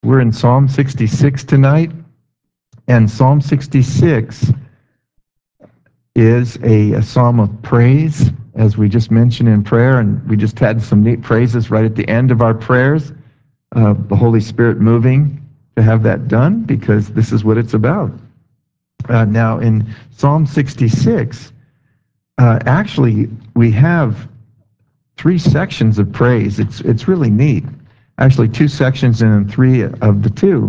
We're in Psalm 66 tonight, and Psalm 66 is a psalm of praise, as we just mentioned in prayer, and we just had some neat praises right at the end of our prayers, the Holy Spirit moving to have that done, because this is what it's about. Now, in Psalm 66, actually, we have three sections of praise. It's really neat. Actually, two sections and three of the two.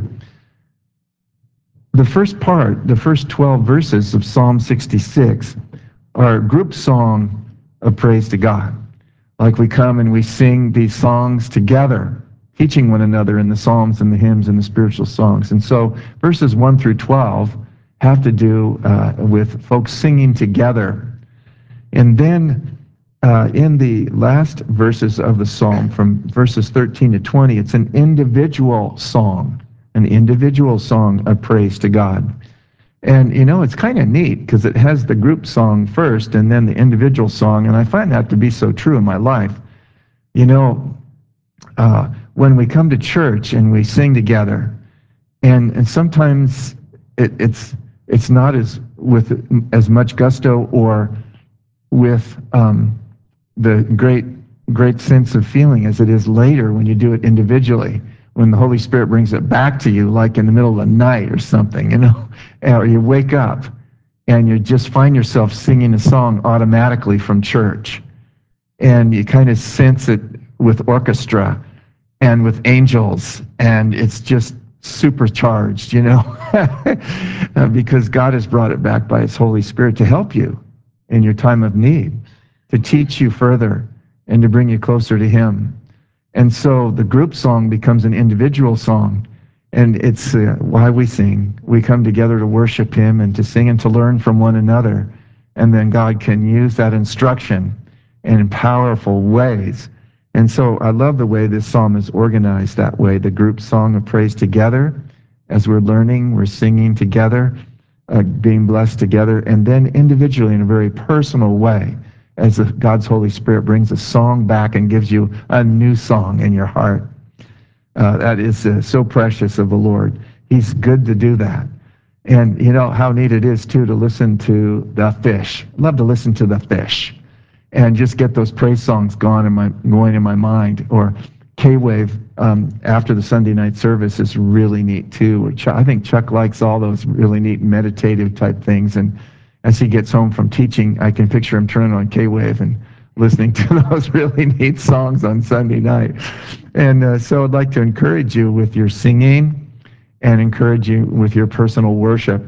The first part, the first 12 verses of Psalm 66, are a group song of praise to God. Like we come and we sing these songs together, teaching one another in the psalms and the hymns and the spiritual songs. And so verses 1 through 12 have to do with folks singing together. And then in the last verses of the psalm, from verses 13 to 20, it's an individual song of praise to God. And, it's kind of neat because it has the group song first and then the individual song, and I find that to be so true in my life. When we come to church and we sing together, and sometimes it's not with as much gusto or with the great sense of feeling as it is later when you do it individually, when the Holy Spirit brings it back to you, like in the middle of the night or something, or you wake up and you just find yourself singing a song automatically from church, and you kind of sense it with orchestra and with angels, and it's just supercharged, because God has brought it back by His Holy Spirit to help you in your time of need, to teach you further and to bring you closer to Him. And so the group song becomes an individual song, and it's why we sing. We come together to worship Him and to sing and to learn from one another, and then God can use that instruction in powerful ways. And so I love the way this psalm is organized that way, the group song of praise together. As we're learning, we're singing together, being blessed together, and then individually in a very personal way, as God's Holy Spirit brings a song back and gives you a new song in your heart. That is so precious of the Lord. He's good to do that. And how neat it is, too, to listen to the Fish. I love to listen to the Fish and just get those praise songs going in my mind. Or K-Wave after the Sunday night service is really neat, too. I think Chuck likes all those really neat meditative type things. And as he gets home from teaching, I can picture him turning on K-Wave and listening to those really neat songs on Sunday night. And so I'd like to encourage you with your singing and encourage you with your personal worship.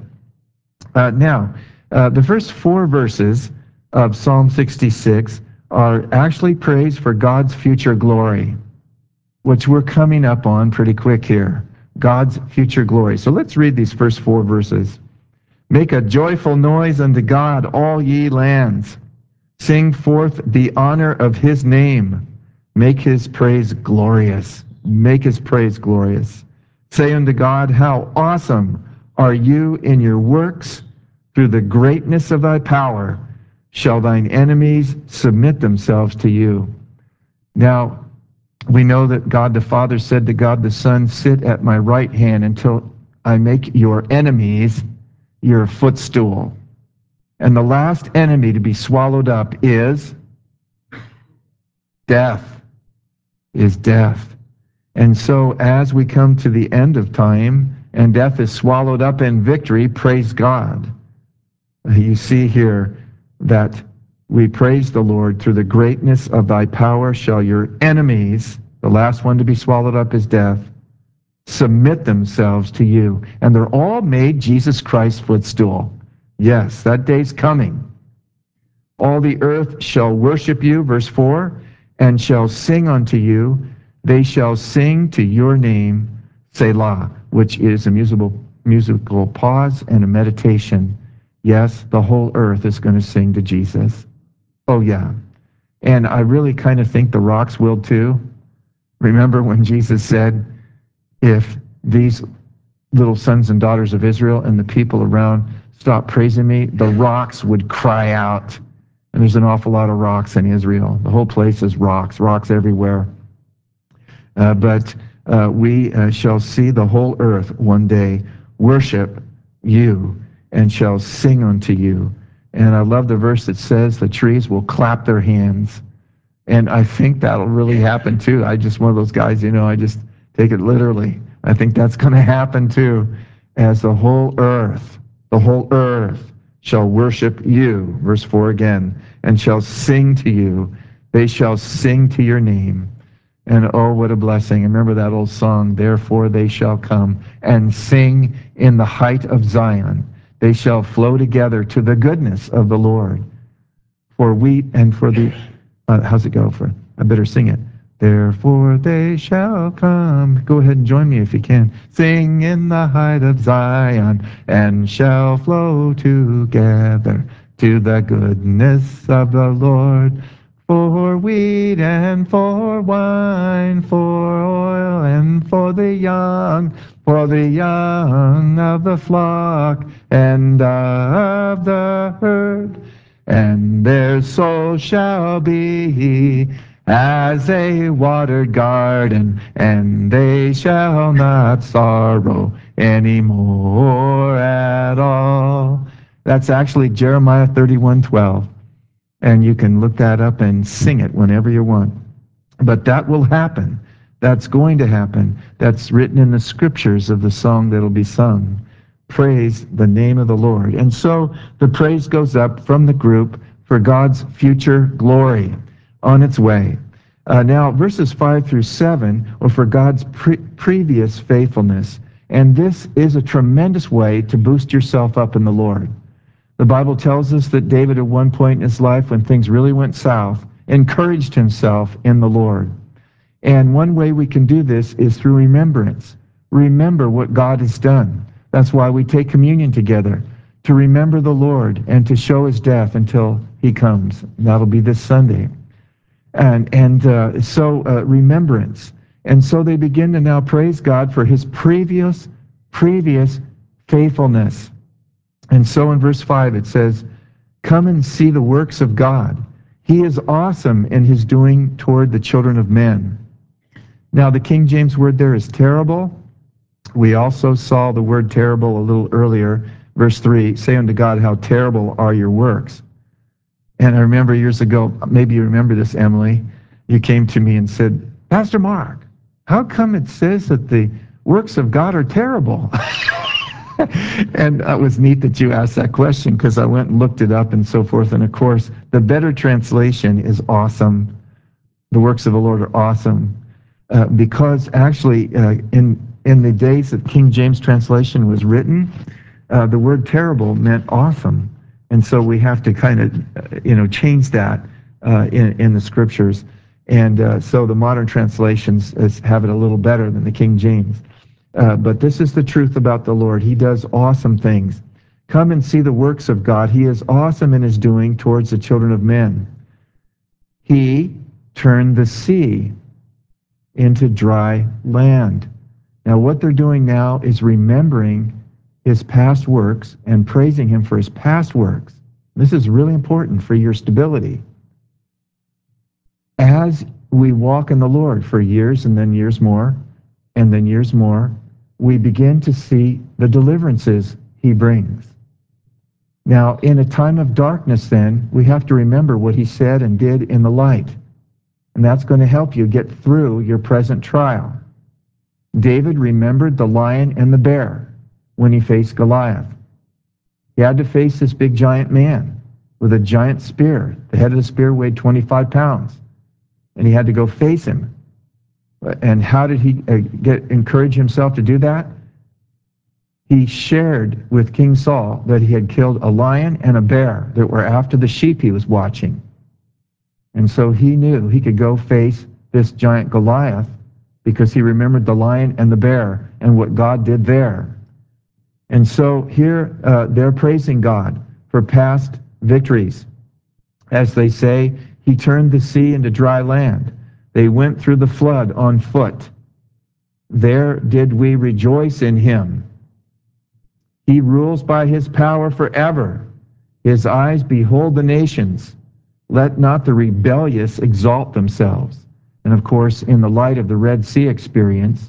Now, the first four verses of Psalm 66 are actually praise for God's future glory, which we're coming up on pretty quick here. God's future glory. So let's read these first four verses. Make a joyful noise unto God, all ye lands. Sing forth the honor of His name. Make His praise glorious. Make His praise glorious. Say unto God, how awesome are you in your works. Through the greatness of thy power shall thine enemies submit themselves to you. Now, we know that God the Father said to God the Son, sit at my right hand until I make your enemies your footstool. And the last enemy to be swallowed up is death. And so as we come to the end of time and death is swallowed up in victory, praise God. You see here that we praise the Lord. Through the greatness of thy power shall your enemies, the last one to be swallowed up is death, submit themselves to you. And they're all made Jesus Christ's footstool. Yes, that day's coming. All the earth shall worship you, verse 4, and shall sing unto you. They shall sing to your name, Selah, which is a musical pause and a meditation. Yes, the whole earth is going to sing to Jesus. Oh, yeah. And I really kind of think the rocks will too. Remember when Jesus said, if these little sons and daughters of Israel and the people around stop praising me, the rocks would cry out. And there's an awful lot of rocks in Israel. The whole place is rocks everywhere. But we shall see the whole earth one day worship you and shall sing unto you. And I love the verse that says the trees will clap their hands. And I think that'll really happen too. I just one of those guys, I just take it literally. I think that's going to happen too, as the whole earth shall worship you, verse 4 again, and shall sing to you. They shall sing to your name. And oh, what a blessing. Remember that old song, therefore they shall come and sing in the height of Zion. They shall flow together to the goodness of the Lord. For wheat and for the, how's it go? I better sing it. Therefore they shall come. Go ahead and join me if you can. Sing in the height of Zion and shall flow together to the goodness of the Lord. For wheat and for wine, for oil and for the young of the flock and of the herd. And their soul shall be as a watered garden, and they shall not sorrow any more at all. That's actually Jeremiah 31:12. And you can look that up and sing it whenever you want. But that will happen. That's going to happen. That's written in the scriptures of the song that'll be sung. Praise the name of the Lord. And so the praise goes up from the group for God's future glory on its way. Now, verses 5 through 7 are for God's previous faithfulness. And this is a tremendous way to boost yourself up in the Lord. The Bible tells us that David, at one point in his life when things really went south, encouraged himself in the Lord. And one way we can do this is through remembrance. Remember what God has done. That's why we take communion together, to remember the Lord and to show his death until he comes. That'll be this Sunday. So remembrance. And so they begin to now praise God for his previous faithfulness. And so in verse 5 it says, come and see the works of God. He is awesome in his doing toward the children of men. Now the King James word there is terrible. We also saw the word terrible a little earlier. Verse 3, say unto God, how terrible are your works. And I remember years ago, maybe you remember this, Emily, you came to me and said, Pastor Mark, how come it says that the works of God are terrible? And it was neat that you asked that question, because I went and looked it up and so forth. And of course, the better translation is awesome. The works of the Lord are awesome. Because actually, in the days that King James translation was written, the word terrible meant awesome. And so we have to kind of, change that in the scriptures. And so the modern translations have it a little better than the King James. But this is the truth about the Lord. He does awesome things. Come and see the works of God. He is awesome in his doing towards the children of men. He turned the sea into dry land. Now what they're doing now is remembering his past works and praising him for his past works. This is really important for your stability. As we walk in the Lord for years and then years more, and then years more, we begin to see the deliverances he brings. Now, in a time of darkness then, we have to remember what he said and did in the light. And that's going to help you get through your present trial. David remembered the lion and the bear when he faced Goliath. He had to face this big giant man with a giant spear. The head of the spear weighed 25 pounds. And he had to go face him. And how did he encourage himself to do that? He shared with King Saul that he had killed a lion and a bear that were after the sheep he was watching. And so he knew he could go face this giant Goliath because he remembered the lion and the bear and what God did there. And so here they're praising God for past victories. As they say, he turned the sea into dry land. They went through the flood on foot. There did we rejoice in him. He rules by his power forever. His eyes behold the nations. Let not the rebellious exalt themselves. And of course, in the light of the Red Sea experience,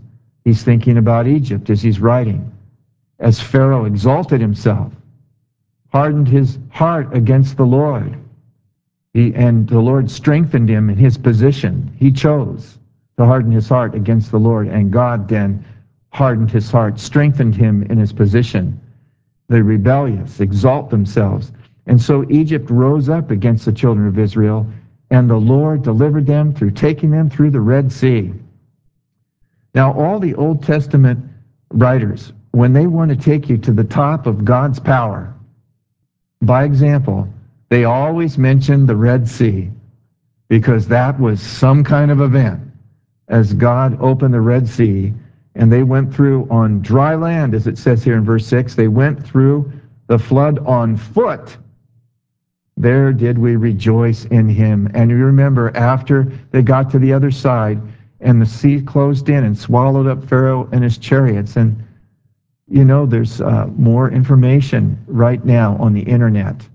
He's thinking about Egypt as he's writing. As Pharaoh exalted himself, hardened his heart against the Lord, and the Lord strengthened him in his position. He chose to harden his heart against the Lord, and God then hardened his heart, strengthened him in his position. The rebellious exalt themselves. And so Egypt rose up against the children of Israel, and the Lord delivered them through taking them through the Red Sea. Now, all the Old Testament writers, when they want to take you to the top of God's power, by example, they always mention the Red Sea, because that was some kind of event as God opened the Red Sea, and they went through on dry land, as it says here in verse 6. They went through the flood on foot. There did we rejoice in him. And you remember, after they got to the other side, and the sea closed in and swallowed up Pharaoh and his chariots. And you know, there's more information right now on the internet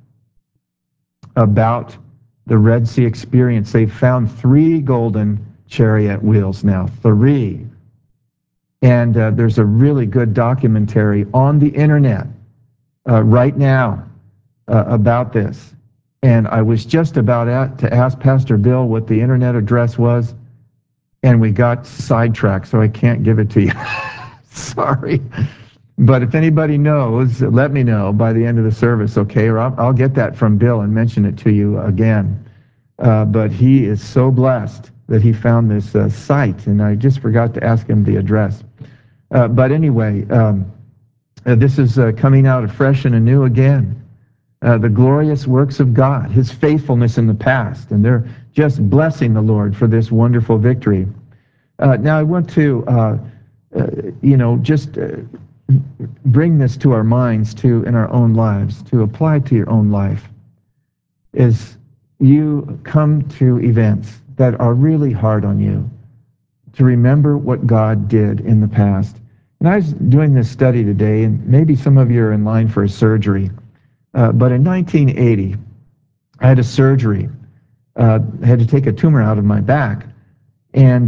about the Red Sea experience. They've found 3 golden chariot wheels now, 3. And there's a really good documentary on the internet right now about this. And I was just about to ask Pastor Bill what the internet address was, and we got sidetracked, so I can't give it to you. Sorry. But if anybody knows, let me know by the end of the service, okay? Or I'll get that from Bill and mention it to you again. But he is so blessed that he found this site, and I just forgot to ask him the address. But anyway, this is coming out afresh and anew again. The glorious works of God, his faithfulness in the past, and they're just blessing the Lord for this wonderful victory. Now I want to, just bring this to our minds, too, in our own lives, to apply to your own life. As you come to events that are really hard on you, to remember what God did in the past. And I was doing this study today, and maybe some of you are in line for a surgery. But in 1980, I had a surgery. I had to take a tumor out of my back. And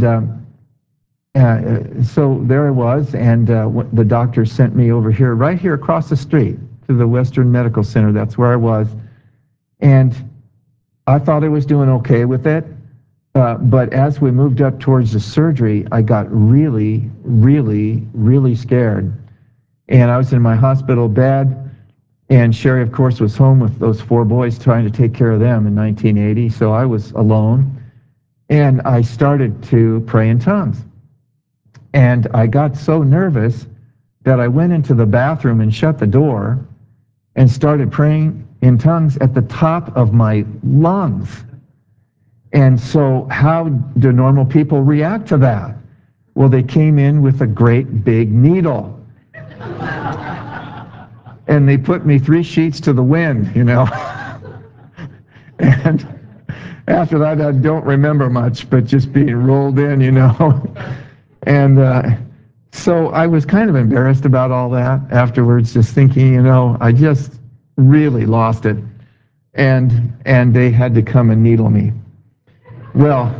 so there I was, and the doctor sent me over here, right here across the street, to the Western Medical Center. That's where I was. And I thought I was doing okay with it. But as we moved up towards the surgery, I got really, really, really scared. And I was in my hospital bed. And Sherry, of course, was home with those 4 boys, trying to take care of them in 1980. So I was alone. And I started to pray in tongues. And I got so nervous that I went into the bathroom and shut the door and started praying in tongues at the top of my lungs. And so how do normal people react to that? Well, they came in with a great big needle. And they put me 3 sheets to the wind, you know. And after that, I don't remember much, but just being rolled in, you know. And so I was kind of embarrassed about all that afterwards, just thinking, you know, I just really lost it. And they had to come and needle me. Well,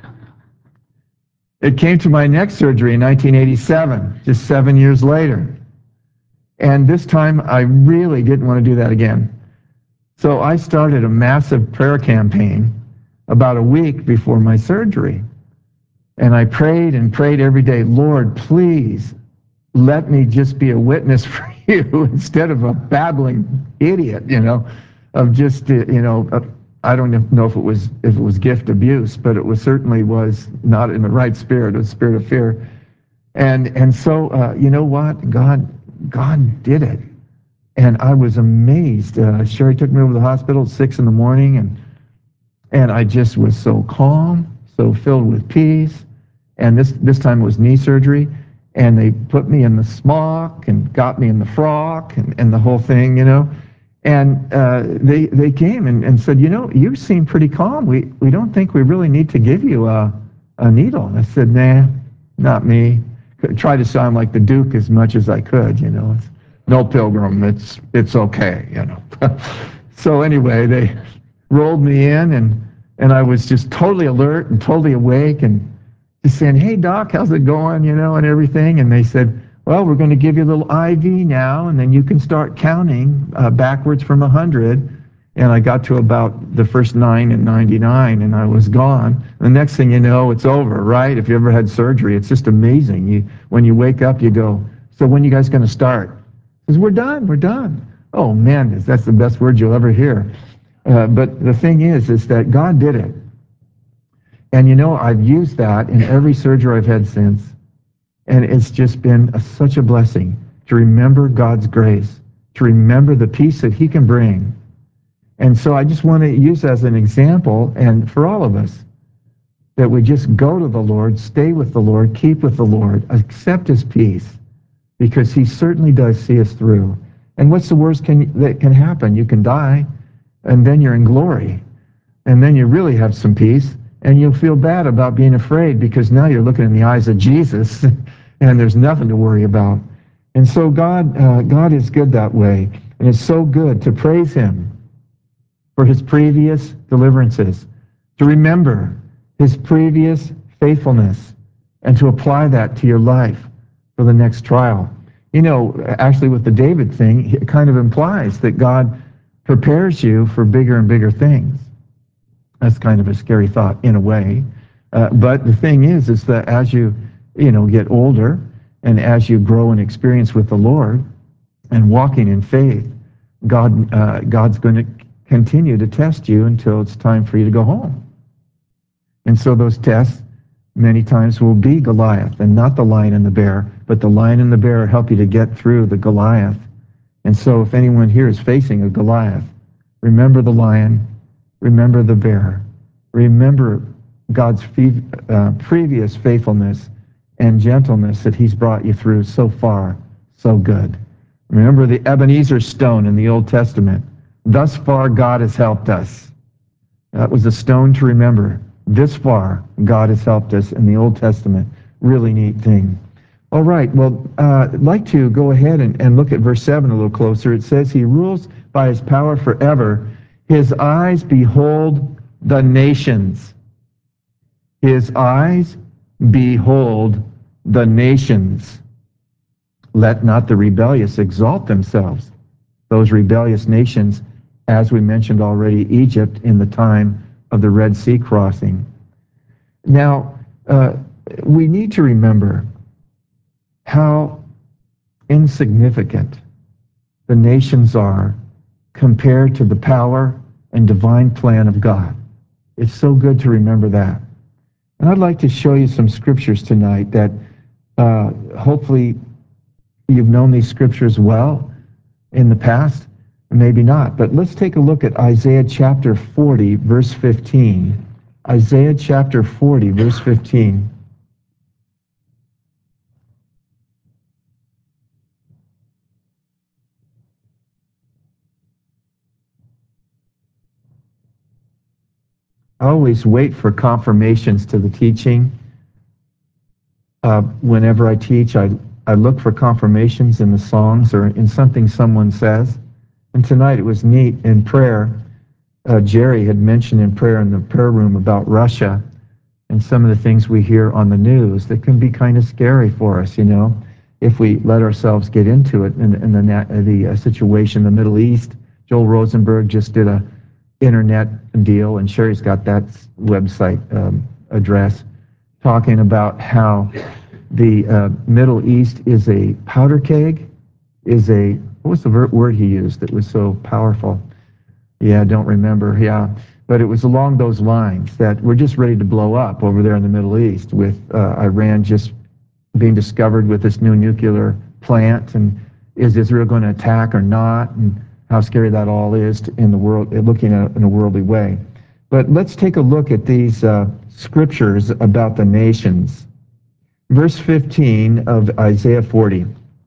it came to my neck surgery in 1987, just 7 years later. And this time, I really didn't want to do that again. So I started a massive prayer campaign about a week before my surgery. And I prayed and prayed every day, Lord, please let me just be a witness for you instead of a babbling idiot, you know, of just, I don't know if it was gift abuse, but it certainly was not in the right spirit, a spirit of fear. And so, you know what? God did it. And I was amazed. Sherry took me over to the hospital at 6 in the morning, and I just was so calm, so filled with peace. And this time it was knee surgery, and they put me in the smock and got me in the frock and the whole thing, you know. And they came and said, you know, you seem pretty calm. We don't think we really need to give you a needle. And I said, nah, not me. Try to sound like the Duke as much as I could, you know. No, Pilgrim, it's okay, you know. So anyway, they rolled me in, and I was just totally alert and totally awake and just saying, hey, doc, how's it going, and everything. And they said, well, we're going to give you a little IV now, and then you can start counting backwards from 100. And I got to about the first 9 and 99, and I was gone. The next thing you know, it's over, right? If you ever had surgery, it's just amazing. When you wake up, you go, so when are you guys going to start? Because we're done. Oh, man, that's the best word you'll ever hear. But the thing is that God did it. And I've used that in every surgery I've had since. And it's just been such a blessing to remember God's grace, to remember the peace that he can bring. And so I just want to use as an example, and for all of us, that we just go to the Lord, stay with the Lord, keep with the Lord, accept his peace, because he certainly does see us through. And what's the worst that can happen? You can die, and then you're in glory. And then you really have some peace, and you'll feel bad about being afraid, because now you're looking in the eyes of Jesus, and there's nothing to worry about. And so God is good that way. And it's so good to praise him for his previous deliverances, to remember his previous faithfulness, and to apply that to your life for the next trial. Actually with the David thing, it kind of implies that God prepares you for bigger and bigger things. That's kind of a scary thought in a way. But the thing is that as you get older, and as you grow in experience with the Lord and walking in faith, God's going to continue to test you until it's time for you to go home. And so those tests many times will be Goliath, and not the lion and the bear, but the lion and the bear help you to get through the Goliath. And so if anyone here is facing a Goliath, remember the lion, remember the bear, remember God's previous faithfulness and gentleness that he's brought you through so far, so good. Remember the Ebenezer stone in the Old Testament. Thus far, God has helped us. That was a stone to remember. This far, God has helped us in the Old Testament. Really neat thing. All right, well, I'd like to go ahead and look at verse 7 a little closer. It says, he rules by his power forever. His eyes behold the nations. His eyes behold the nations. Let not the rebellious exalt themselves. Those rebellious nations, as we mentioned already, Egypt in the time of the Red Sea crossing. Now, we need to remember how insignificant the nations are compared to the power and divine plan of God. It's so good to remember that. And I'd like to show you some scriptures tonight that hopefully you've known these scriptures well in the past, maybe not. But let's take a look at Isaiah chapter 40, verse 15. Isaiah chapter 40, verse 15. I always wait for confirmations to the teaching. Whenever I teach, I look for confirmations in the songs or in something someone says. And tonight it was neat in prayer. Jerry had mentioned in prayer in the prayer room about Russia and some of the things we hear on the news that can be kind of scary for us, if we let ourselves get into it. In the situation in the Middle East, Joel Rosenberg just did a internet deal, and Sherry's got that website address, talking about how the Middle East is a powder keg, what was the word he used that was so powerful? Yeah, I don't remember. Yeah, but it was along those lines that we're just ready to blow up over there in the Middle East with Iran just being discovered with this new nuclear plant, and is Israel going to attack or not, and how scary that all is in the world, looking at it in a worldly way. But let's take a look at these scriptures about the nations. Verse 15 of Isaiah 40.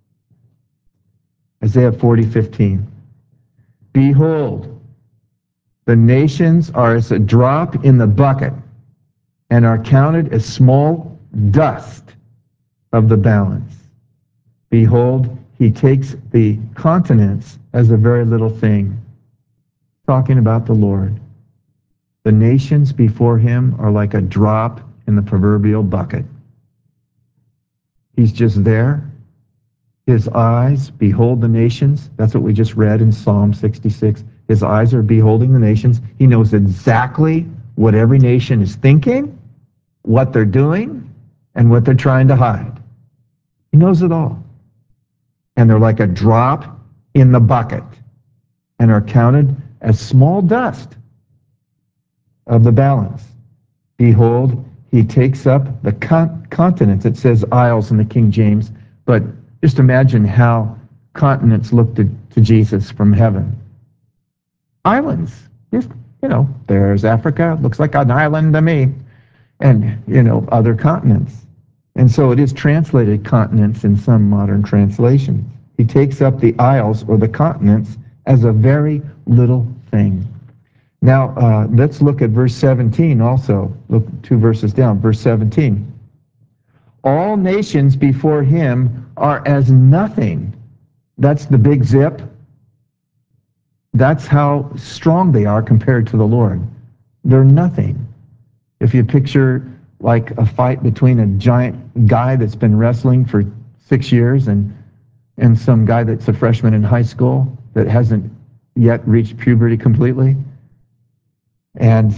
Isaiah 40:15. Behold, the nations are as a drop in the bucket, and are counted as small dust of the balance. Behold, he takes the continents as a very little thing. Talking about the Lord. The nations before him are like a drop in the proverbial bucket. He's just there. His eyes behold the nations. That's what we just read in Psalm 66. His eyes are beholding the nations. He knows exactly what every nation is thinking, what they're doing, and what they're trying to hide. He knows it all. And they're like a drop in the bucket and are counted as small dust of the balance. Behold, he takes up the continents. It says isles in the King James, but just imagine how continents looked to Jesus from heaven. Islands. Just, there's Africa. Looks like an island to me. And, other continents. And so it is translated continents in some modern translations. He takes up the isles or the continents as a very little thing. Now, let's look at verse 17 also. Look 2 verses down. Verse 17. All nations before him are as nothing. That's the big zip. That's how strong they are compared to the Lord. They're nothing. If you picture like a fight between a giant guy that's been wrestling for 6 years and some guy that's a freshman in high school that hasn't yet reached puberty completely. And,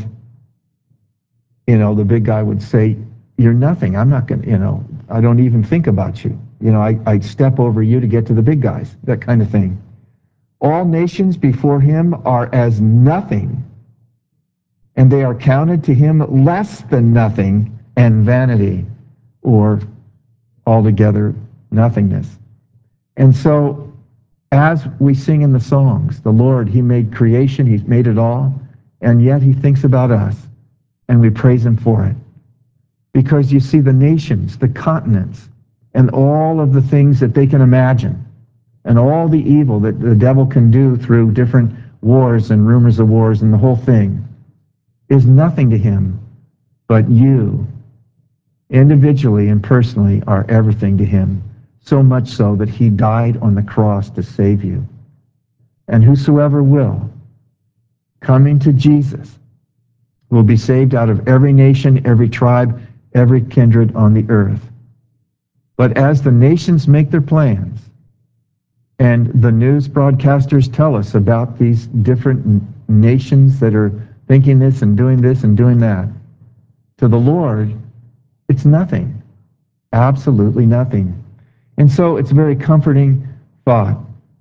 the big guy would say, you're nothing. I'm not going to, I don't even think about you. I step over you to get to the big guys, that kind of thing. All nations before him are as nothing, and they are counted to him less than nothing and vanity, or altogether nothingness. And so, as we sing in the songs, the Lord, he made creation, he's made it all, and yet he thinks about us, and we praise him for it. Because you see the nations, the continents, and all of the things that they can imagine, and all the evil that the devil can do through different wars and rumors of wars and the whole thing, is nothing to him. But you, individually and personally, are everything to him. So much so that he died on the cross to save you. And whosoever will, coming to Jesus, will be saved out of every nation, every tribe, every kindred on the earth. But as the nations make their plans, and the news broadcasters tell us about these different nations that are thinking this and doing that, to the Lord, it's nothing. Absolutely nothing. And so it's a very comforting thought.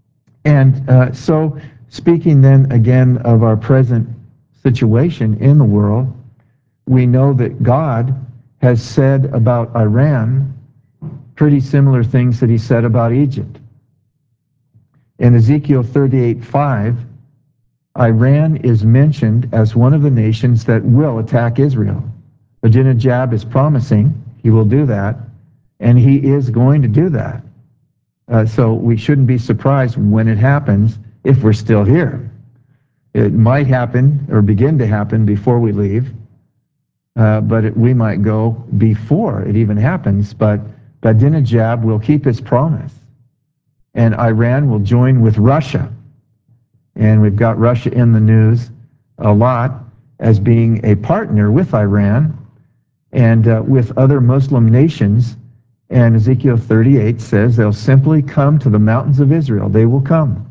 And so speaking then again of our present situation in the world, we know that God has said about Iran pretty similar things that he said about Egypt. In Ezekiel 38:5, Iran is mentioned as one of the nations that will attack Israel. Ahijah is promising he will do that, and he is going to do that. So we shouldn't be surprised when it happens if we're still here. It might happen or begin to happen before we leave, but we might go before it even happens. But Ahijah will keep his promise, and Iran will join with Russia. And we've got Russia in the news a lot as being a partner with Iran and with other Muslim nations. And Ezekiel 38 says they'll simply come to the mountains of Israel. They will come.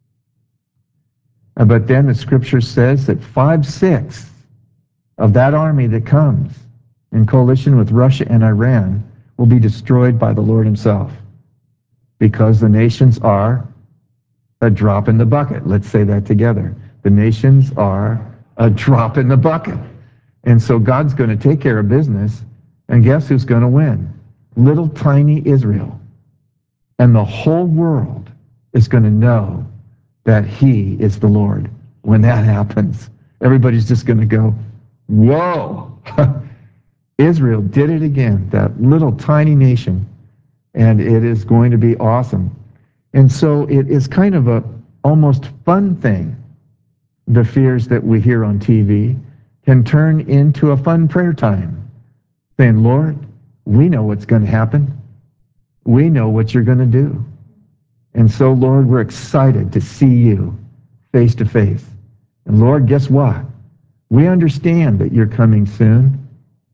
But then the scripture says that 5/6 of that army that comes in coalition with Russia and Iran will be destroyed by the Lord himself, because the nations are a drop in the bucket. Let's say that together. The nations are a drop in the bucket. And so God's going to take care of business, and guess who's going to win? Little tiny Israel. And the whole world is going to know that he is the Lord. When that happens, everybody's just going to go, whoa, Israel did it again, that little tiny nation, and it is going to be awesome. And so it is kind of a almost fun thing. The fears that we hear on TV can turn into a fun prayer time, saying, Lord, we know what's going to happen. We know what you're going to do. And so, Lord, we're excited to see you face to face. And Lord, guess what? We understand that you're coming soon.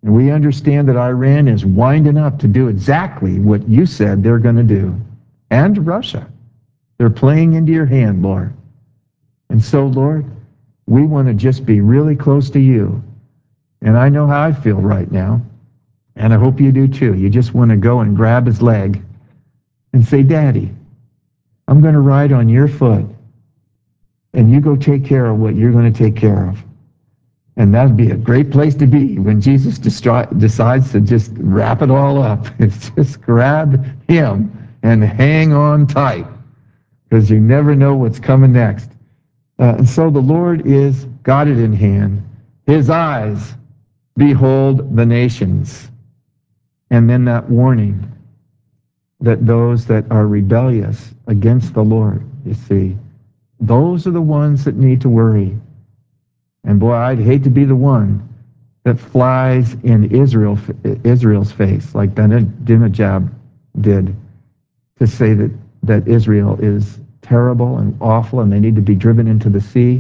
And we understand that Iran is winding up to do exactly what you said they're going to do. And Russia. They're playing into your hand, Lord. And so, Lord, we want to just be really close to you. And I know how I feel right now. And I hope you do too. You just want to go and grab his leg and say, Daddy, I'm going to ride on your foot. And you go take care of what you're going to take care of. And that'd be a great place to be when Jesus decides to just wrap it all up. It's just grab him and hang on tight, because you never know what's coming next. And so the Lord is got it in hand. His eyes behold the nations. And then that warning that those that are rebellious against the Lord, you see, those are the ones that need to worry. And boy, I'd hate to be the one that flies in Israel's face, like Benadinajab did, to say that Israel is terrible and awful and they need to be driven into the sea.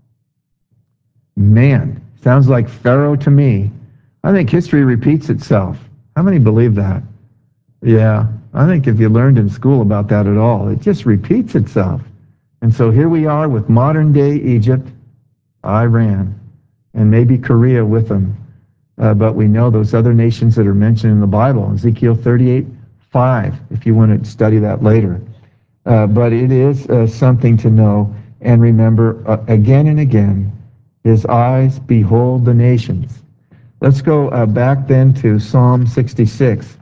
Man, sounds like Pharaoh to me. I think history repeats itself. How many believe that? Yeah, I think if you learned in school about that at all, it just repeats itself. And so here we are with modern day Egypt, Iran, and maybe Korea with them. But we know those other nations that are mentioned in the Bible, Ezekiel 38:5, if you want to study that later. But it is something to know and remember again and again, his eyes behold the nations. Let's go back then to Psalm 66.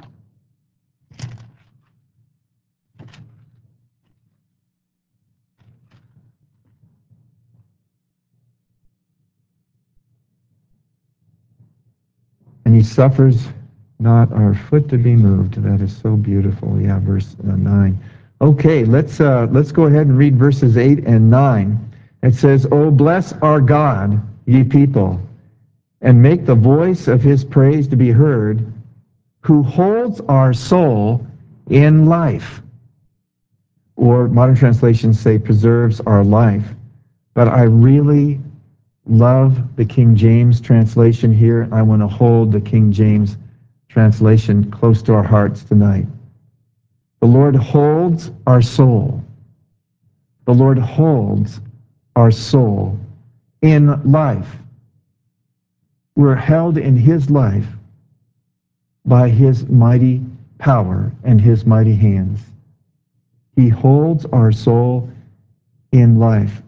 And he suffers not our foot to be moved. That is so beautiful. Yeah, verse 9. Okay, let's go ahead and read verses 8 and 9. It says, "Oh, bless our God, ye people, and make the voice of his praise to be heard, who holds our soul in life." Or modern translations say preserves our life. But I really love the King James translation here. I want to hold the King James translation close to our hearts tonight. The Lord holds our soul. The Lord holds our soul in life. We're held in his life by his mighty power and his mighty hands. He holds our soul in life.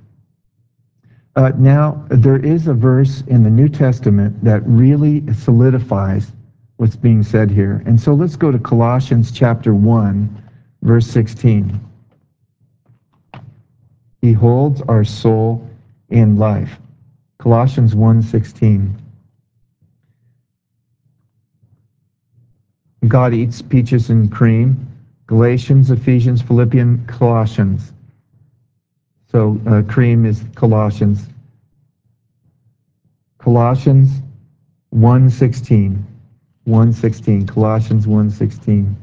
Now, there is a verse in the New Testament that really solidifies what's being said here. And so let's go to Colossians chapter 1, verse 16. He holds our soul in life. Colossians 1:16. God eats peaches and cream. Galatians, Ephesians, Philippians, Colossians. So cream is Colossians. Colossians 1:16. 1:16. Colossians 1:16.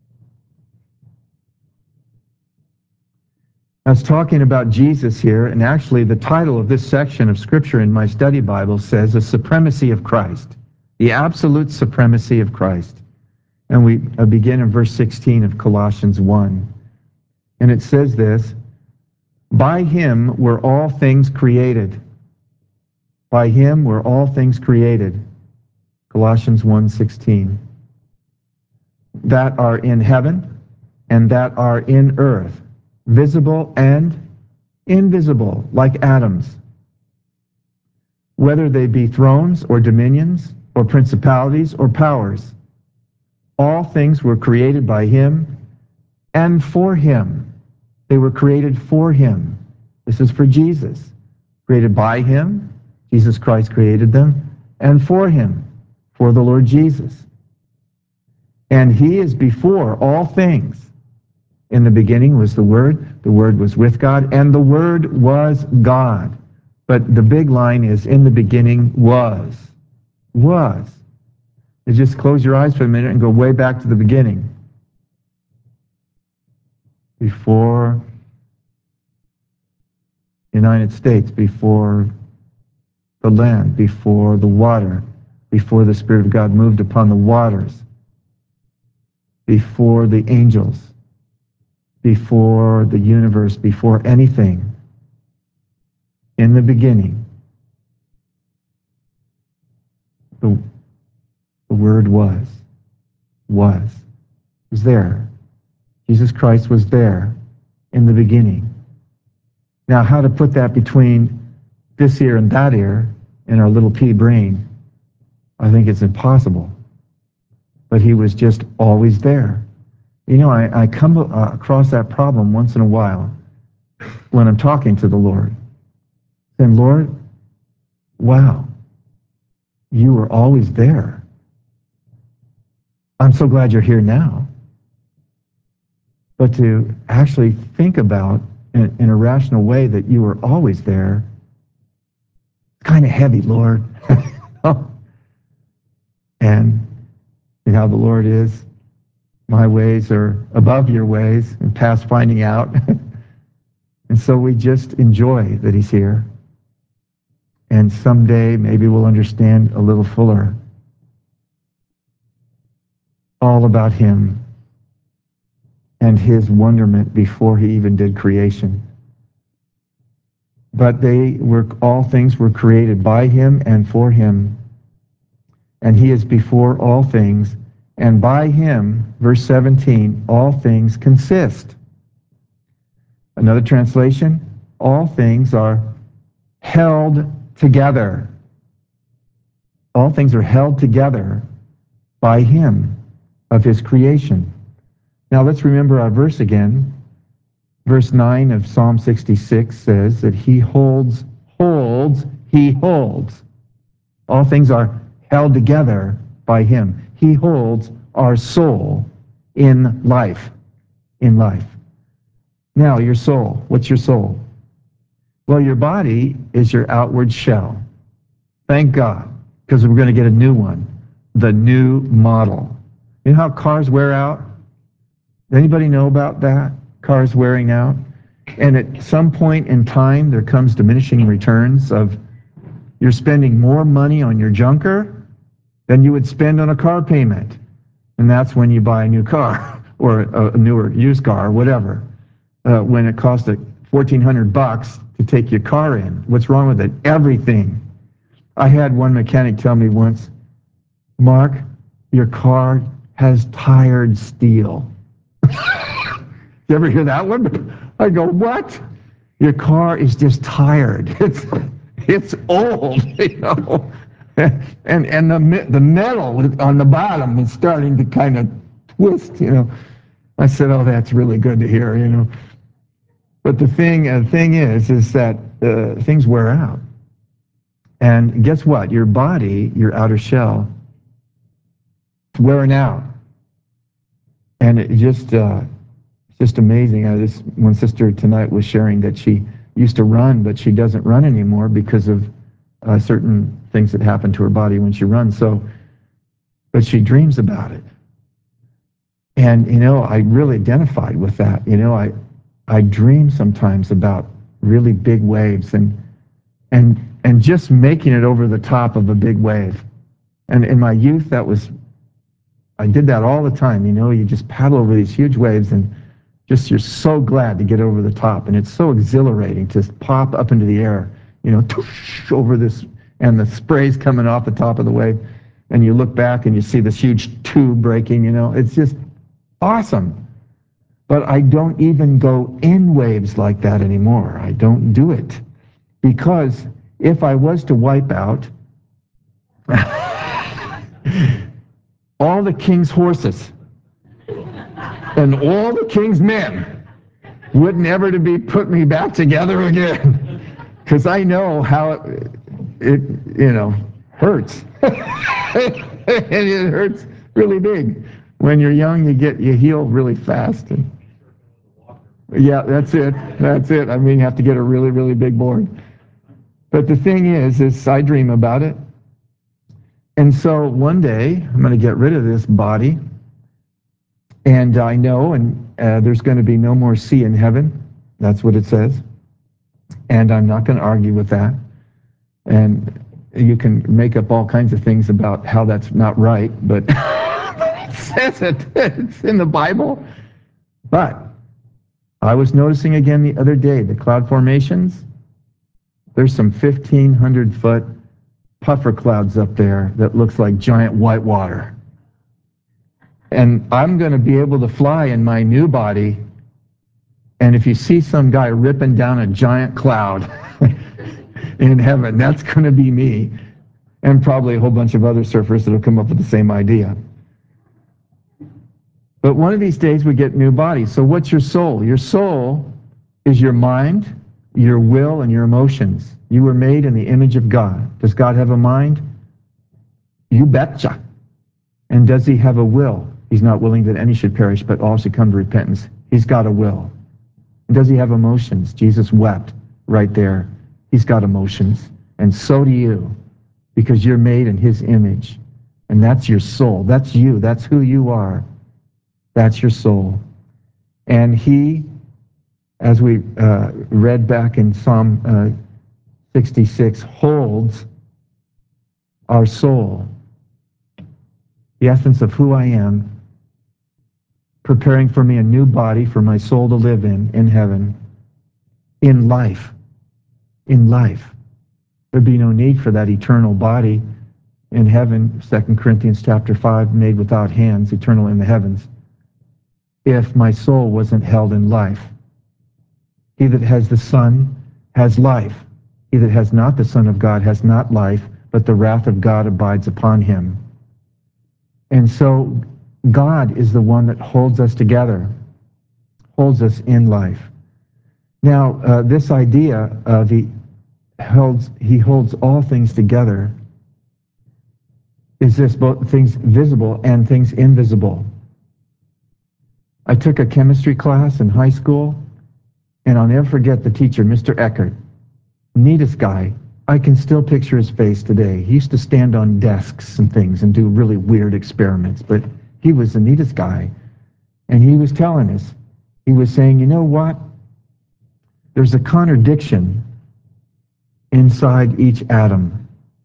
I was talking about Jesus here, and actually the title of this section of Scripture in my study Bible says the supremacy of Christ, the absolute supremacy of Christ. And we begin in verse 16 of Colossians 1. And it says this, "By him were all things created." By him were all things created. Colossians 1:16. "That are in heaven and that are in earth, visible and invisible, like atoms, whether they be thrones or dominions or principalities or powers. All things were created by him and for him." They were created for him. This is for Jesus. Created by him, Jesus Christ created them, and for him, for the Lord Jesus. "And he is before all things. In the beginning was the Word was with God, and the Word was God." But the big line is, in the beginning was. Was. You just close your eyes for a minute and go way back to the beginning. Before the United States, before the land, before the water, before the Spirit of God moved upon the waters, before the angels, before the universe, before anything. In the beginning, the Word was there. Jesus Christ was there in the beginning. Now, how to put that between this ear and that ear in our little pea brain, I think it's impossible. But he was just always there. You know, I come across that problem once in a while when I'm talking to the Lord. Saying, Lord, wow, you were always there. I'm so glad you're here now. But to actually think about in a rational way that you were always there, it's kind of heavy, Lord. And how the Lord is, my ways are above your ways and past finding out. And so we just enjoy that he's here. And someday maybe we'll understand a little fuller all about him and his wonderment before he even did creation. But all things were created by him and for him. And he is before all things. And by him, verse 17, all things consist. Another translation, all things are held together. All things are held together by him of his creation. Now let's remember our verse again. Verse 9 of Psalm 66 says that he holds. All things are held together by him. He holds our soul in life. Now, your soul. What's your soul? Well, your body is your outward shell. Thank God, because we're going to get a new one, the new model. You know how cars wear out? Anybody know about that? Cars wearing out? And at some point in time, there comes diminishing returns of you're spending more money on your junker than you would spend on a car payment. And that's when you buy a new car or a newer used car or whatever. When it costs $1,400 to take your car in. What's wrong with it? Everything. I had one mechanic tell me once, Mark, your car has tired steel. You ever hear that one? I go, what? Your car is just tired. It's old, you know. And the metal on the bottom is starting to kind of twist, you know. I said, oh, that's really good to hear, you know. But the thing is that things wear out. And guess what? Your body, your outer shell, is wearing out. And it just amazing. One sister tonight was sharing that she used to run, but she doesn't run anymore because of certain things that happen to her body when she runs. But she dreams about it. And, you know, I really identified with that. You know, I dream sometimes about really big waves and just making it over the top of a big wave. And in my youth, I did that all the time. You know, you just paddle over these huge waves and just you're so glad to get over the top. And it's so exhilarating to pop up into the air, you know, over this, and the spray's coming off the top of the wave. And you look back and you see this huge tube breaking, you know. It's just awesome. But I don't even go in waves like that anymore. I don't do it. Because if I was to wipe out all the king's horses and all the king's men, wouldn't ever to be put me back together again. Because I know how it you know, hurts. And it hurts really big. When you're young, you heal really fast. And yeah, that's it. I mean, you have to get a really, really big board. But the thing is I dream about it. And so one day, I'm going to get rid of this body. And I know, there's going to be no more sea in heaven. That's what it says. And I'm not going to argue with that. And You can make up all kinds of things about how that's not right, but it says it. It's in the Bible. But I was noticing again the other day, the cloud formations, there's some 1,500-foot puffer clouds up there that looks like giant white water. And I'm going to be able to fly in my new body, and if you see some guy ripping down a giant cloud in heaven, that's going to be me, and probably a whole bunch of other surfers that will come up with the same idea. But one of these days we get new bodies. So what's your soul? Your soul is your mind, your will, and your emotions. You were made in the image of God. Does God have a mind? You betcha. And does he have a will? He's not willing that any should perish, but all should come to repentance. He's got a will. And does he have emotions? Jesus wept right there. He's got emotions. And so do you, because you're made in his image. And that's your soul. That's you. That's who you are. That's your soul. And he, as we read back in Psalm 66, holds our soul, the essence of who I am, preparing for me a new body for my soul to live in heaven, in life. In life. There'd be no need for that eternal body in heaven, 2 Corinthians chapter 5, made without hands, eternal in the heavens, if my soul wasn't held in life. He that has the Son has life. He that has not the Son of God has not life, but the wrath of God abides upon him. And so God is the one that holds us together, holds us in life. Now, this idea of he holds all things together is this, both things visible and things invisible. I took a chemistry class in high school, and I'll never forget the teacher, Mr. Eckert. Neatest guy. I can still picture his face today. He used to stand on desks and things and do really weird experiments, but he was the neatest guy. And he was telling us, he was saying, you know what? There's a contradiction inside each atom,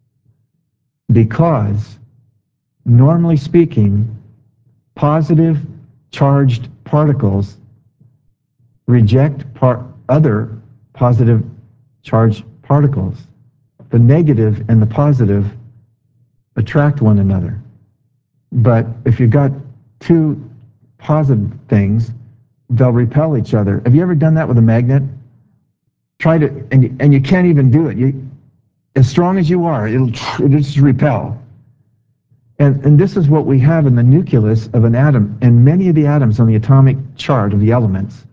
because normally speaking, positive charged particles reject other positive charged particles. The negative and the positive attract one another. But if you've got two positive things, they'll repel each other. Have you ever done that with a magnet? Try to, and you can't even do it. As strong as you are, it'll just repel. And this is what we have in the nucleus of an atom, and many of the atoms on the atomic chart of the elements.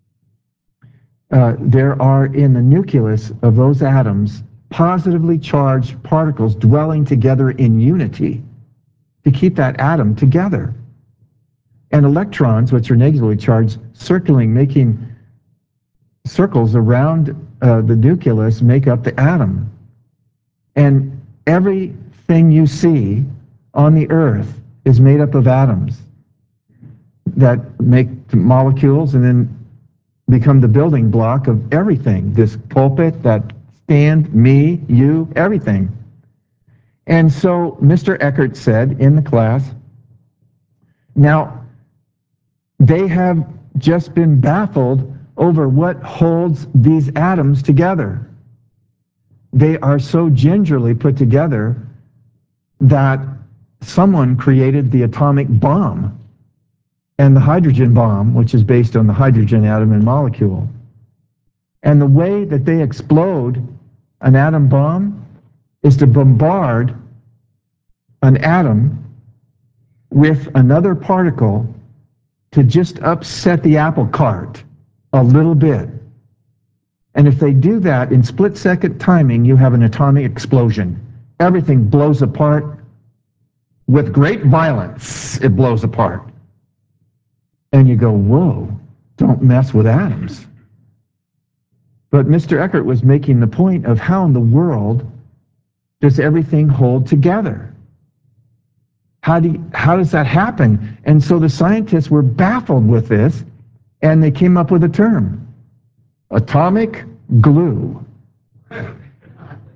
There are in the nucleus of those atoms positively charged particles dwelling together in unity to keep that atom together. And electrons, which are negatively charged, circling, making circles around the nucleus, make up the atom. And everything you see on the earth is made up of atoms that make molecules and then become the building block of everything. This pulpit, that stand, me, you, everything. And so Mr. Eckert said in the class, now they have just been baffled over what holds these atoms together. They are so gingerly put together that someone created the atomic bomb and the hydrogen bomb, which is based on the hydrogen atom and molecule. And the way that they explode an atom bomb is to bombard an atom with another particle to just upset the apple cart a little bit. And if they do that in split-second timing, you have an atomic explosion. Everything blows apart with great violence. It blows apart. And you go, whoa, don't mess with atoms. But Mr. Eckert was making the point of how in the world does everything hold together? How does that happen? And so the scientists were baffled with this, and they came up with a term, atomic glue.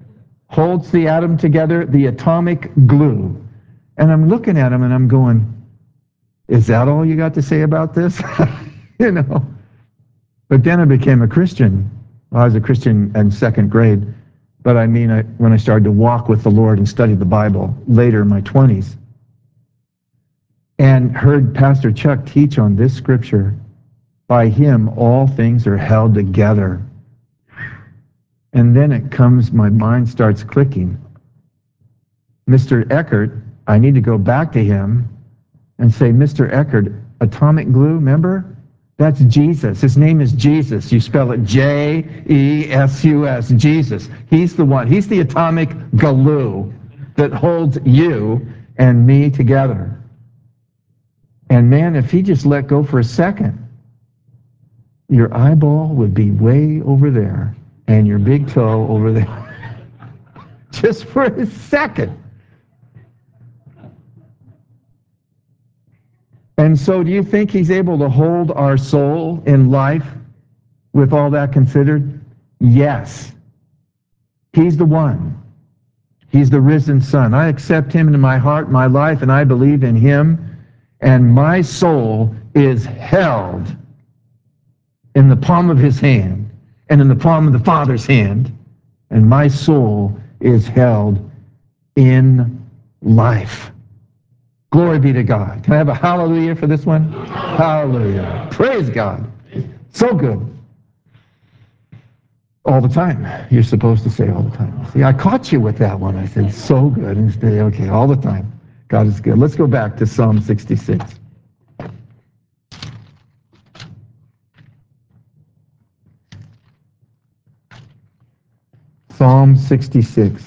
holds the atom together, the atomic glue. And I'm looking at him and I'm going, is that all you got to say about this? you know. But then I became a Christian. Well, I was a Christian in second grade, but I mean, when I started to walk with the Lord and study the Bible later in my 20s, and heard Pastor Chuck teach on this scripture, by him all things are held together. And then it comes, my mind starts clicking. Mr. Eckert, I need to go back to him and say, Mr. Eckert, atomic glue, remember? That's Jesus. His name is Jesus. You spell it J-E-S-U-S, Jesus. He's the one. He's the atomic glue that holds you and me together. And man, if he just let go for a second, your eyeball would be way over there and your big toe over there. Just for a second. And so do you think he's able to hold our soul in life with all that considered? Yes. He's the one. He's the risen Son. I accept him into my heart, my life, and I believe in him. And my soul is held in the palm of his hand and in the palm of the Father's hand. And my soul is held in life. Glory be to God. Can I have a hallelujah for this one? Hallelujah. Praise God. So good. All the time. You're supposed to say all the time. See, I caught you with that one. I said, so good. And say, okay, all the time. God is good. Let's go back to Psalm 66. Psalm 66.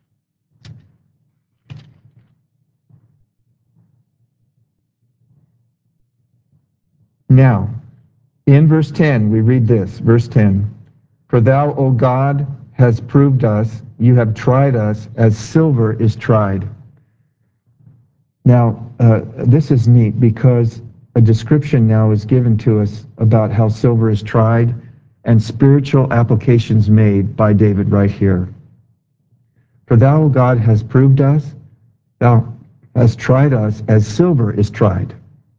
Now, in verse 10, we read this, verse 10. For thou, O God, hast proved us, you have tried us as silver is tried. Now, this is neat because a description now is given to us about how silver is tried and spiritual applications made by David right here. For thou, O God, hast proved us, thou hast tried us as silver is tried.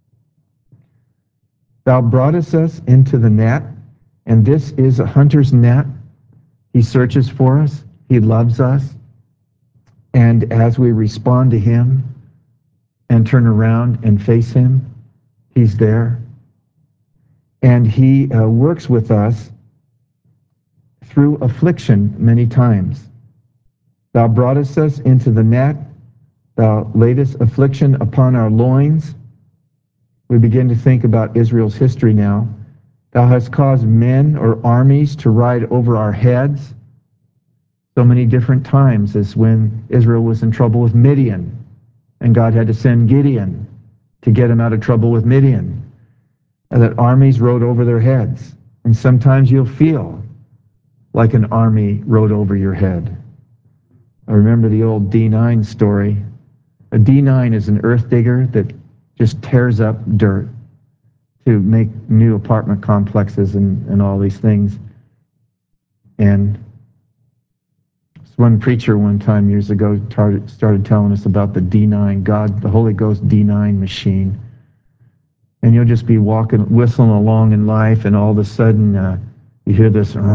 Thou broughtest us into the net, and this is a hunter's net. He searches for us. He loves us. And as we respond to him and turn around and face him, he's there. And he works with us through affliction many times. Thou broughtest us into the net. Thou laidest affliction upon our loins. We begin to think about Israel's history now. Thou hast caused men or armies to ride over our heads. So many different times as when Israel was in trouble with Midian, and God had to send Gideon to get him out of trouble with Midian. And that armies rode over their heads. And sometimes you'll feel like an army rode over your head. I remember the old D9 story. A D9 is an earth digger that just tears up dirt to make new apartment complexes and all these things. And one preacher one time years ago started telling us about the D9, God, the Holy Ghost D9 machine. And you'll just be whistling along in life, and all of a sudden you hear this, and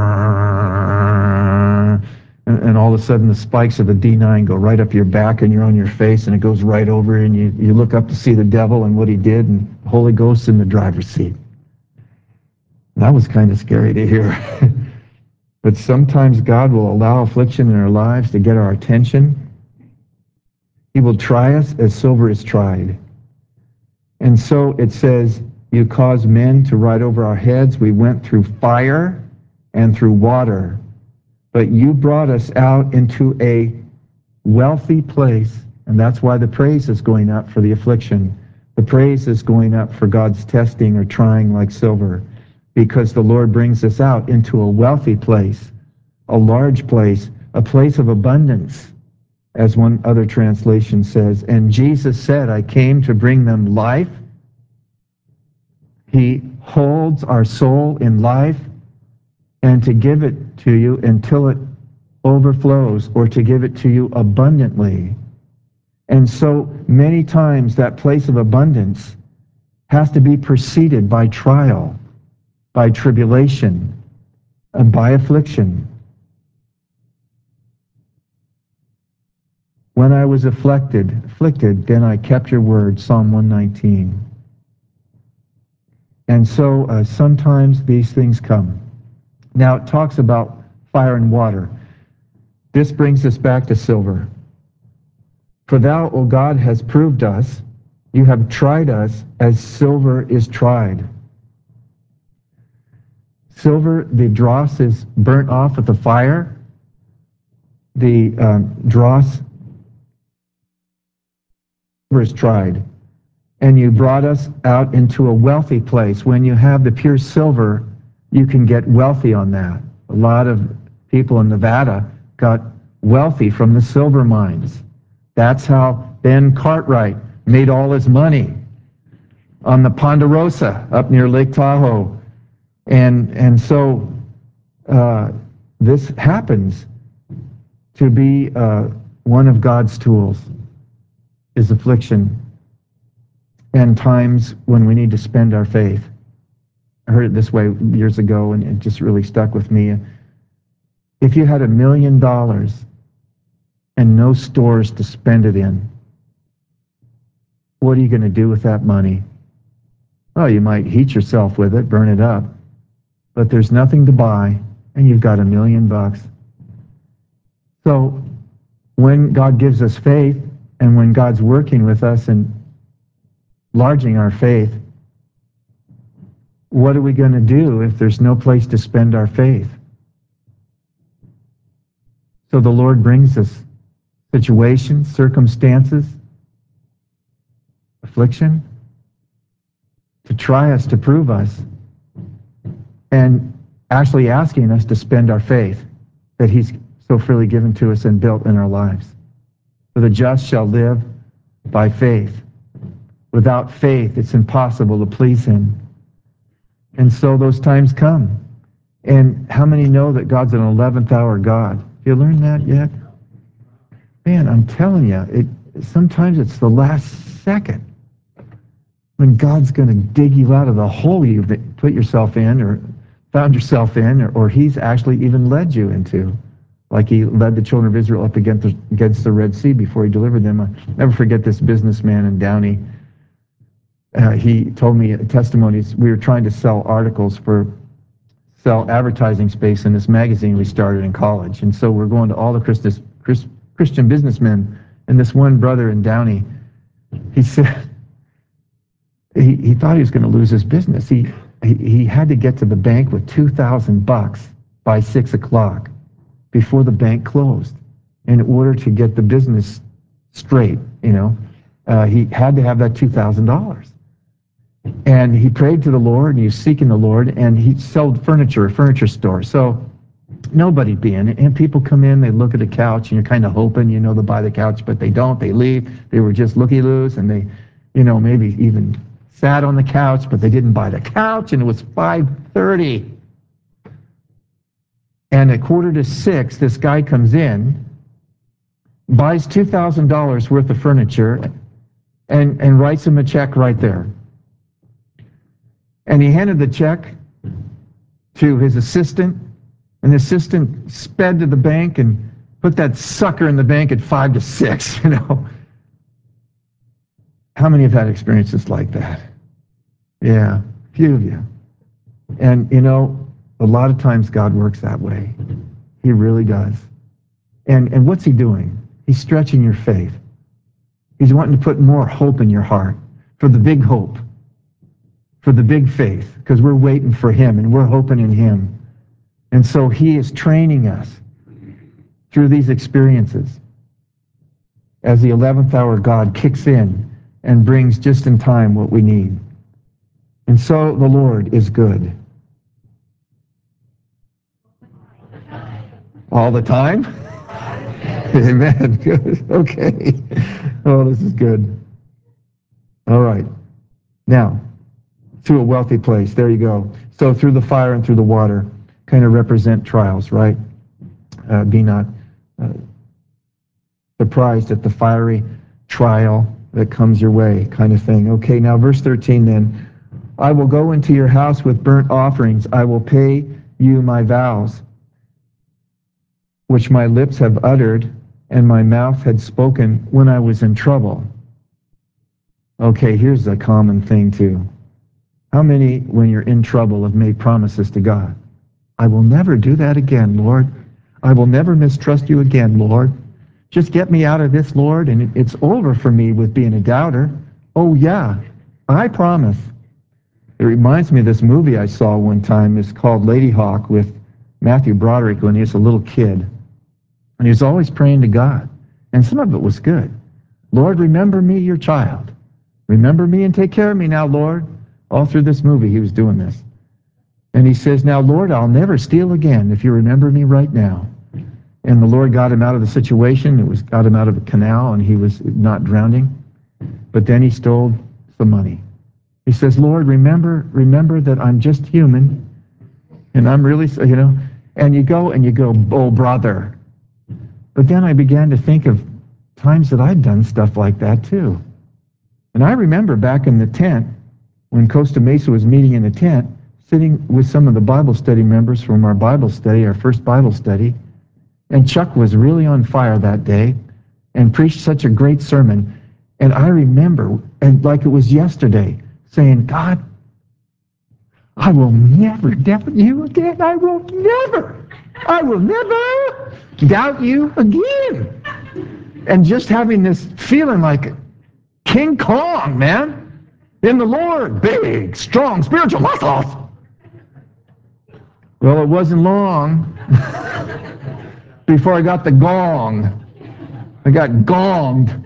all of a sudden the spikes of the D9 go right up your back, and you're on your face, and it goes right over, and you look up to see the devil and what he did, and the Holy Ghost in the driver's seat. That was kind of scary to hear. But sometimes God will allow affliction in our lives to get our attention. He will try us as silver is tried. And so it says, you caused men to ride over our heads. We went through fire and through water. But you brought us out into a wealthy place. And that's why the praise is going up for the affliction. The praise is going up for God's testing or trying like silver. Because the Lord brings us out into a wealthy place, a large place, a place of abundance, as one other translation says. And Jesus said, I came to bring them life. He holds our soul in life and to give it to you until it overflows, or to give it to you abundantly. And so many times that place of abundance has to be preceded by trial, by tribulation, and by affliction. When I was afflicted, then I kept your word, Psalm 119. And so sometimes these things come. Now it talks about fire and water. This brings us back to silver. For thou, O God, has proved us. You have tried us as silver is tried. Silver, the dross is burnt off with the fire. The dross is tried. And you brought us out into a wealthy place. When you have the pure silver, you can get wealthy on that. A lot of people in Nevada got wealthy from the silver mines. That's how Ben Cartwright made all his money on the Ponderosa up near Lake Tahoe. And so this happens to be one of God's tools, is affliction, and times when we need to spend our faith. I heard it this way years ago, and it just really stuck with me. If you had $1 million and no stores to spend it in, what are you going to do with that money? Well, you might heat yourself with it, burn it up, but there's nothing to buy, and you've got $1 million. So when God gives us faith, and when God's working with us and enlarging our faith, what are we going to do if there's no place to spend our faith? So the Lord brings us situations, circumstances, affliction, to try us, to prove us, and actually asking us to spend our faith that he's so freely given to us and built in our lives. For the just shall live by faith. Without faith, it's impossible to please him. And so those times come. And how many know that God's an 11th hour God? Have you learned that yet? Man, I'm telling you, sometimes it's the last second when God's going to dig you out of the hole you put yourself in or found yourself in, or he's actually even led you into. Like he led the children of Israel up against the Red Sea before he delivered them. I'll never forget this businessman in Downey. He told me testimonies. We were trying to sell advertising space in this magazine we started in college. And so we're going to all the Christian businessmen. And this one brother in Downey, he said, he thought he was going to lose his business. He had to get to the bank with $2,000 by 6 o'clock before the bank closed in order to get the business straight. He had to have that $2,000. And he prayed to the Lord, and he was seeking the Lord, and he sold furniture, a furniture store. So nobody'd be in it. And people come in, they look at the couch, and you're kind of hoping, they'll buy the couch, but they don't. They leave. They were just looky-loos, and they, maybe even sat on the couch, but they didn't buy the couch, and it was 5:30. And at 5:45, this guy comes in, buys $2,000 worth of furniture, and writes him a check right there. And he handed the check to his assistant, and the assistant sped to the bank and put that sucker in the bank at 5 to 6, How many have had experiences like that? Yeah, a few of you. And, a lot of times God works that way. He really does. And what's he doing? He's stretching your faith. He's wanting to put more hope in your heart for the big hope, for the big faith, because we're waiting for him and we're hoping in him. And so he is training us through these experiences as the 11th hour God kicks in and brings just in time what we need. And so the Lord is good. All the time? Amen. Good. Okay. Oh, this is good. All right. Now, to a wealthy place. There you go. So through the fire and through the water kind of represent trials, right? Be not uh, surprised at the fiery trial that comes your way, kind of thing. Okay, now verse 13 then. I will go into your house with burnt offerings. I will pay you my vows, which my lips have uttered and my mouth had spoken when I was in trouble. Okay, here's a common thing too. How many, when you're in trouble, have made promises to God? I will never do that again, Lord. I will never mistrust you again, Lord. Just get me out of this, Lord, and it's over for me with being a doubter. Oh, yeah, I promise. It reminds me of this movie I saw one time. It's called Lady Hawk with Matthew Broderick when he was a little kid. And he was always praying to God. And some of it was good. Lord, remember me, your child. Remember me and take care of me now, Lord. All through this movie, he was doing this. And he says, now, Lord, I'll never steal again if you remember me right now. And the Lord got him out of the situation. Got him out of a canal, and he was not drowning. But then he stole some money. He says, Lord, remember that I'm just human, and I'm really, and you go, oh, brother. But then I began to think of times that I'd done stuff like that, too. And I remember back in the tent, when Costa Mesa was meeting in the tent, sitting with some of the Bible study members from our Bible study, our first Bible study, and Chuck was really on fire that day and preached such a great sermon. And I remember, and like it was yesterday, saying, God, I will never doubt you again. I will never doubt you again. And just having this feeling like King Kong, man, in the Lord, big, strong, spiritual muscles. Well, it wasn't long before I got the gong. I got gonged.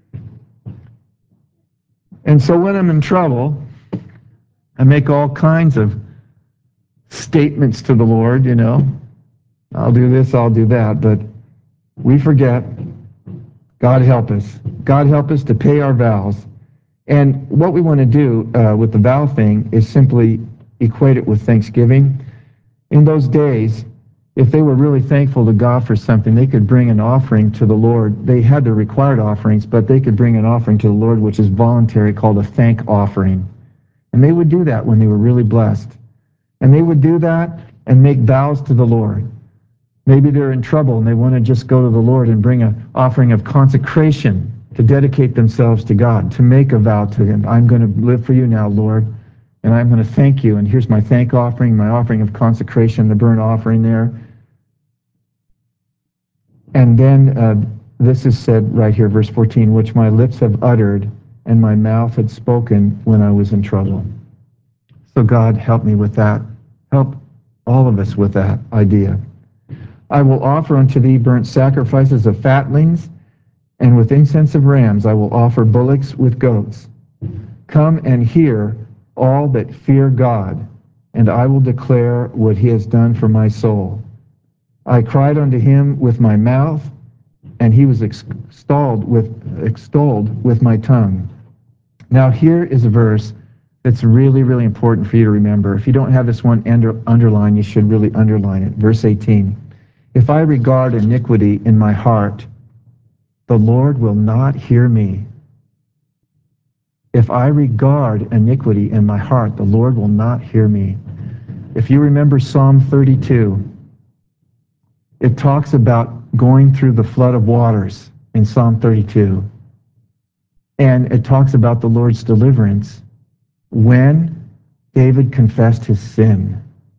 And so when I'm in trouble, I make all kinds of statements to the Lord, I'll do this, I'll do that, but we forget. God help us. God help us to pay our vows. And what we want to do with the vow thing is simply equate it with thanksgiving. In those days, if they were really thankful to God for something, they could bring an offering to the Lord. They had the required offerings, but they could bring an offering to the Lord, which is voluntary, called a thank offering. And they would do that when they were really blessed. And they would do that and make vows to the Lord. Maybe they're in trouble and they want to just go to the Lord and bring an offering of consecration to dedicate themselves to God, to make a vow to Him. I'm going to live for you now, Lord, and I'm going to thank you. And here's my thank offering, my offering of consecration, the burnt offering there. And then this is said right here, verse 14, which my lips have uttered and my mouth had spoken when I was in trouble. So God, help me with that. Help all of us with that idea. I will offer unto thee burnt sacrifices of fatlings, and with incense of rams I will offer bullocks with goats. Come and hear all that fear God, and I will declare what he has done for my soul. I cried unto him with my mouth, and he was extolled with my tongue. Now here is a verse that's really, really important for you to remember. If you don't have this one underlined, you should really underline it. Verse 18. If I regard iniquity in my heart, the Lord will not hear me. If I regard iniquity in my heart, the Lord will not hear me. If you remember Psalm 32, it talks about going through the flood of waters in Psalm 32. And it talks about the Lord's deliverance when David confessed his sin.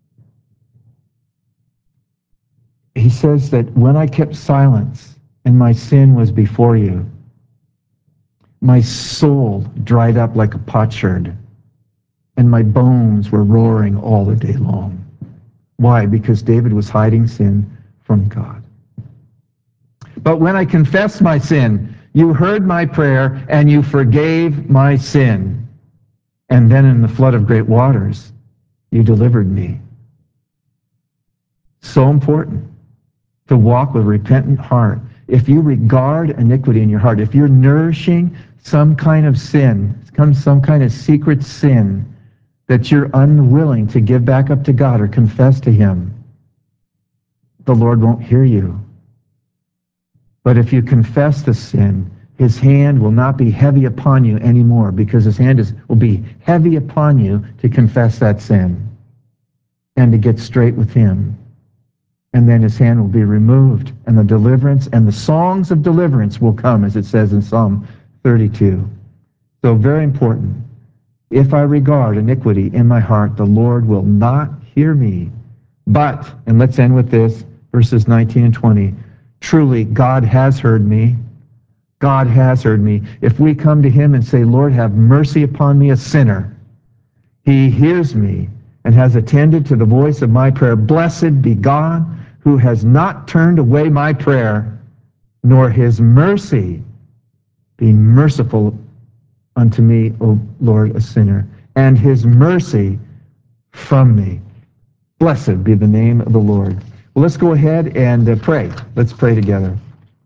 He says that when I kept silence and my sin was before you, my soul dried up like a potsherd, and my bones were roaring all the day long. Why? Because David was hiding sin from God. But when I confessed my sin, you heard my prayer and you forgave my sin. And then in the flood of great waters, you delivered me. So important to walk with a repentant heart. If you regard iniquity in your heart, if you're nourishing some kind of sin, some kind of secret sin that you're unwilling to give back up to God or confess to Him, the Lord won't hear you. But if you confess the sin, his hand will not be heavy upon you anymore, because his hand will be heavy upon you to confess that sin and to get straight with him. And then his hand will be removed, and the deliverance and the songs of deliverance will come, as it says in Psalm 32. So very important. If I regard iniquity in my heart, the Lord will not hear me. But, and let's end with this, verses 19 and 20, truly God has heard me. God has heard me. If we come to him and say, Lord, have mercy upon me, a sinner, he hears me and has attended to the voice of my prayer. Blessed be God, who has not turned away my prayer, nor his mercy be merciful unto me, O Lord, a sinner, and his mercy from me. Blessed be the name of the Lord. Well, let's go ahead and pray. Let's pray together.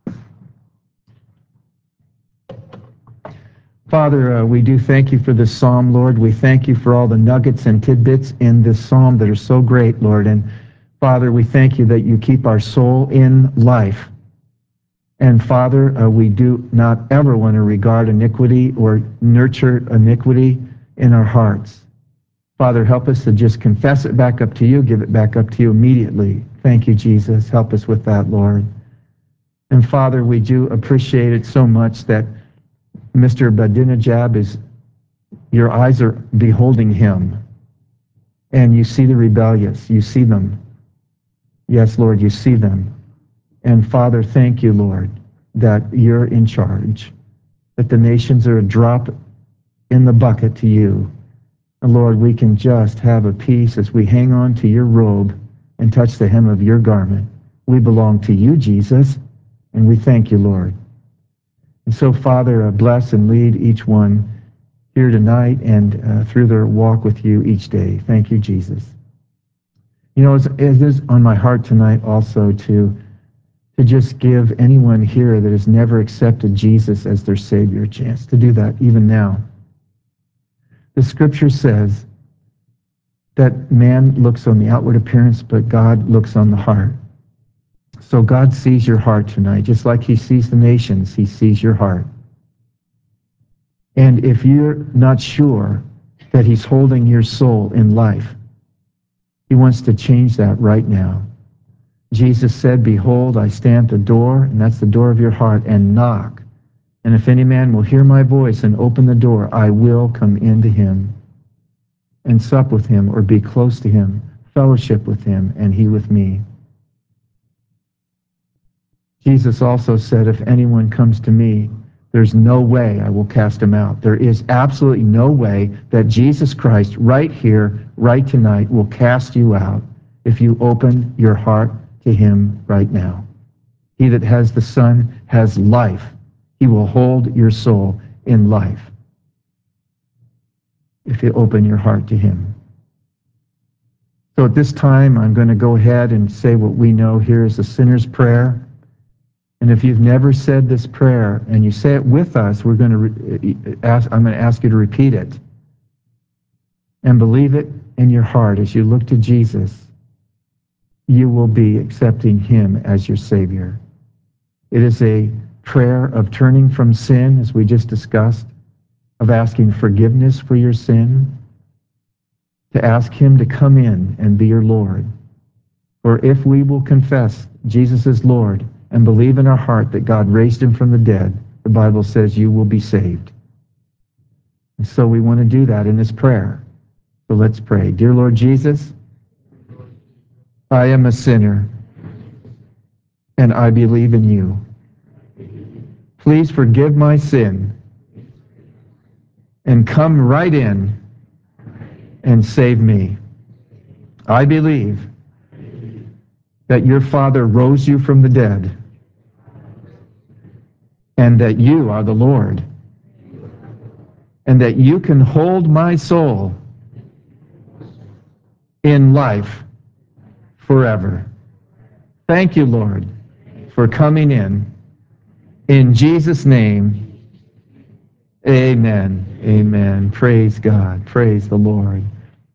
Father, we do thank you for this psalm, Lord. We thank you for all the nuggets and tidbits in this psalm that are so great, Lord. And Father, we thank you that you keep our soul in life. And Father, we do not ever want to regard iniquity or nurture iniquity in our hearts. Father, help us to just confess it back up to you, give it back up to you immediately. Thank you, Jesus. Help us with that, Lord. And Father, we do appreciate it so much that Mr. Badinajab your eyes are beholding him. And you see the rebellious. You see them. Yes, Lord, you see them. And Father, thank you, Lord, that you're in charge, that the nations are a drop in the bucket to you. And Lord, we can just have a peace as we hang on to your robe and touch the hem of your garment. We belong to you, Jesus, and we thank you, Lord. And so, Father, bless and lead each one here tonight and through their walk with you each day. Thank you, Jesus. You know, it is on my heart tonight also to just give anyone here that has never accepted Jesus as their Savior a chance to do that even now. The scripture says that man looks on the outward appearance, but God looks on the heart. So God sees your heart tonight, just like he sees the nations, he sees your heart. And if you're not sure that he's holding your soul in life, he wants to change that right now. Jesus said, behold, I stand at the door, and that's the door of your heart, and knock. And if any man will hear my voice and open the door, I will come into him and sup with him, or be close to him, fellowship with him, and he with me. Jesus also said, if anyone comes to me, there's no way I will cast him out. There is absolutely no way that Jesus Christ right here, right tonight, will cast you out if you open your heart to him right now. He that has the Son has life. He will hold your soul in life if you open your heart to him. So at this time, I'm going to go ahead and say what we know here is the sinner's prayer. And if you've never said this prayer and you say it with us, I'm going to ask you to repeat it. And believe it in your heart as you look to Jesus. You will be accepting him as your Savior. It is a prayer of turning from sin, as we just discussed, of asking forgiveness for your sin, to ask him to come in and be your Lord. For if we will confess Jesus is Lord and believe in our heart that God raised him from the dead, the Bible says you will be saved. And so we want to do that in this prayer. So let's pray. Dear Lord Jesus, I am a sinner, and I believe in you. Please forgive my sin and come right in and save me. I believe that your Father rose you from the dead and that you are the Lord and that you can hold my soul in life forever. Thank you, Lord, for coming in. In Jesus' name, amen. Amen. Praise God. Praise the Lord.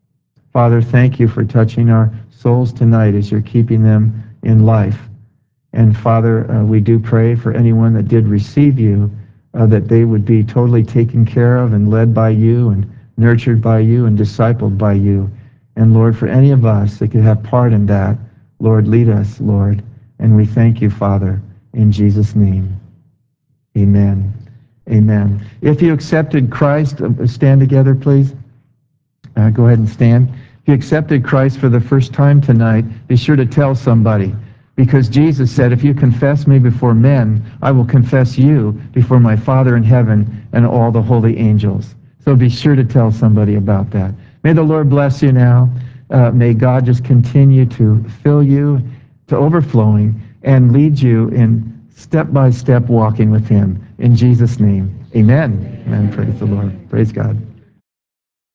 Father, thank you for touching our souls tonight as you're keeping them in life. And Father, we do pray for anyone that did receive you, that they would be totally taken care of and led by you and nurtured by you and discipled by you. And Lord, for any of us that could have part in that, Lord, lead us, Lord. And we thank you, Father, in Jesus' name. Amen. Amen. If you accepted Christ, stand together, please. Go ahead and stand. If you accepted Christ for the first time tonight, be sure to tell somebody. Because Jesus said, if you confess me before men, I will confess you before my Father in heaven and all the holy angels. So be sure to tell somebody about that. May the Lord bless you now. May God just continue to fill you to overflowing and lead you in step-by-step walking with him. In Jesus' name, amen. Amen. Praise the Lord. Praise God.